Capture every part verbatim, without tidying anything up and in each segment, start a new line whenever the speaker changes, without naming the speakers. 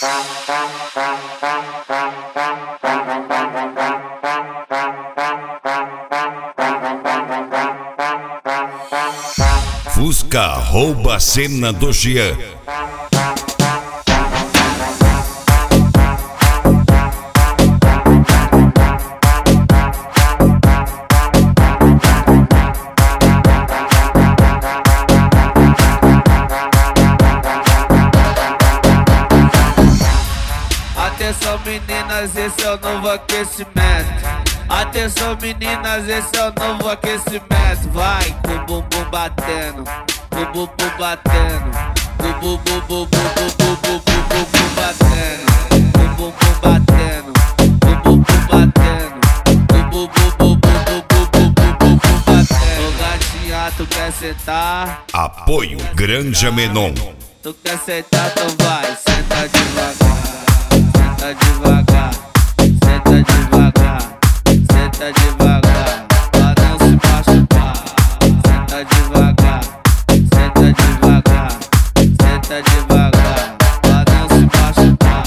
Fusca rouba a cena do Jean.
Atenção meninas, esse é o novo aquecimento. Atenção meninas, esse é o novo aquecimento. Vai com o bumbum batendo, com o bumbum batendo, com o bumbum bumbum bumbum bumbum bumbum batendo, com o bumbum batendo, com o bumbum batendo, com o bumbum bumbum bumbum bumbum bumbum batendo. Ô gatinha, tu quer sentar?
Apoio Granja Menon.
Tu quer sentar, então vai, senta devagar. Senta devagar, senta devagar, senta devagar, pra não se machucar. Senta devagar, senta devagar, senta devagar, pra não se machucar.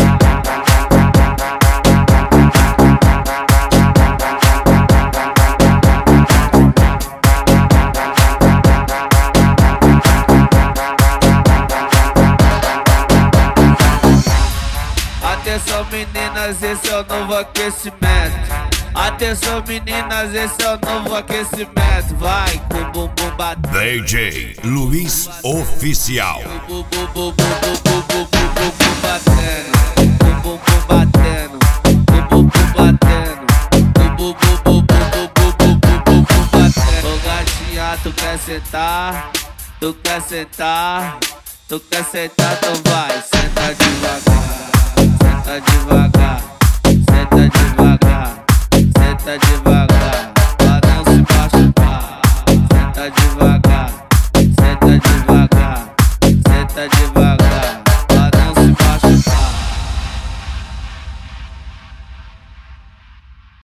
Atenção meninas, esse é o novo aquecimento. Atenção meninas, esse é o novo aquecimento. Vai com o bumbum batendo,
D J Luiz Oficial.
com o bumbum bumbum bumbum bumbum bumbum batendo, com o bumbum batendo, com o bumbum batendo, com o bumbum bumbum bumbum bumbum bumbum batendo. Ô gatinha, tu quer sentar? Tu quer sentar? Tu quer sentar? Então vai, senta devagar. Senta devagar, senta devagar, senta devagar, pra não se machucar. Senta devagar, senta devagar, senta devagar.